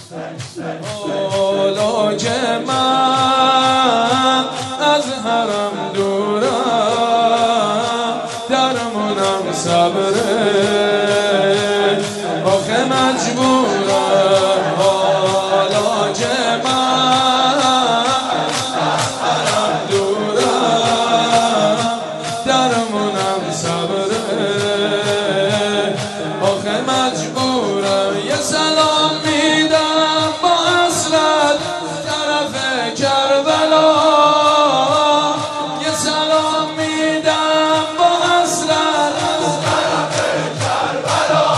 حالا که من از حرم دورم درمونم صبره آخه مجبورم حالا که من از حرم دورم درمونم صبره آخه مجبورم یه سلام میدم با حسرت طرف کربلا یه سلام میدم با حسرت طرف کربلا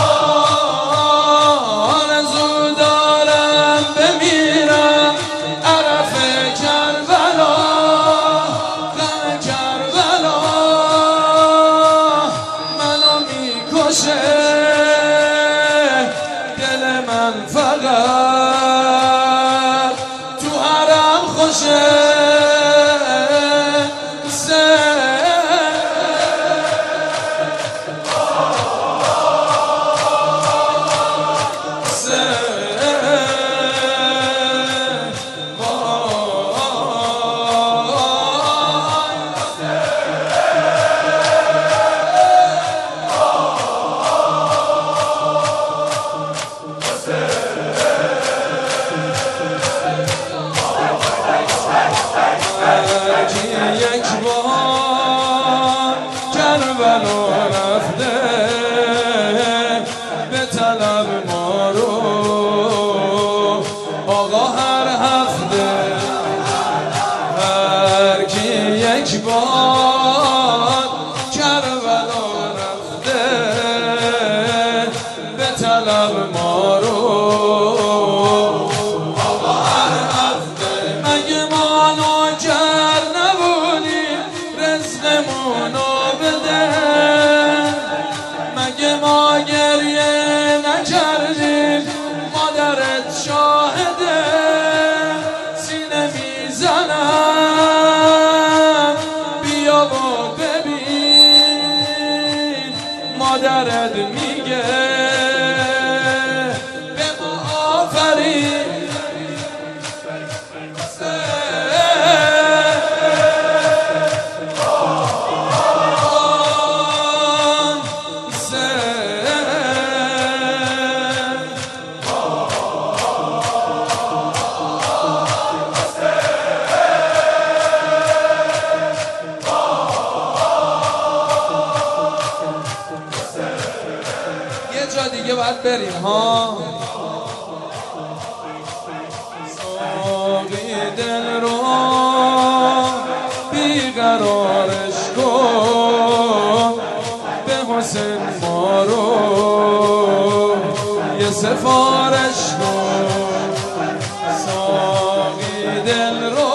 آرزو دارم بمیرم عرف کربلا غم کربلا منو میکشه دل من فقط تو حرم خوشه یک بار کربلا رفته به طلب ما رو آقا هر هفته هر کی یک بار کربلا رفته به طلب ما رو آقا هر هفته مگه ما نوکر نبودیم رزقمونو بده مگه ما گریه نکردیم مادرت شاهده سینه میزنم بیا و ببین مادرت میگه به ما آفرین یه جا دیگه باید بریم ها ساقی دل رو بیقرارش کن به حسین ما رو یه سفارش کن ساقی دل رو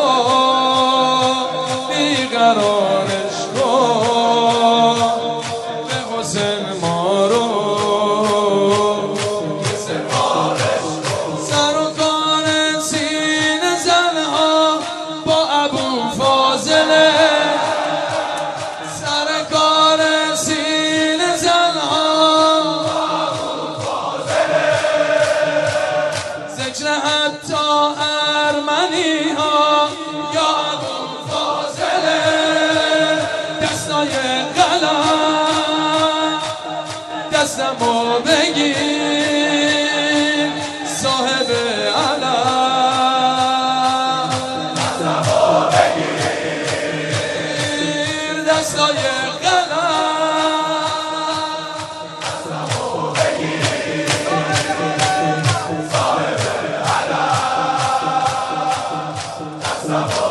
بیقرارش کن به حسین ما رو سر و کار سینه زنها با ابو فاضله سر کار سینه زنها ذکر حتی ارمنی ها یا ابو فاضله دستای قلم دستمو بگیر صاحب علم دستمو بگیر دستای قلم بگیر صاحب علم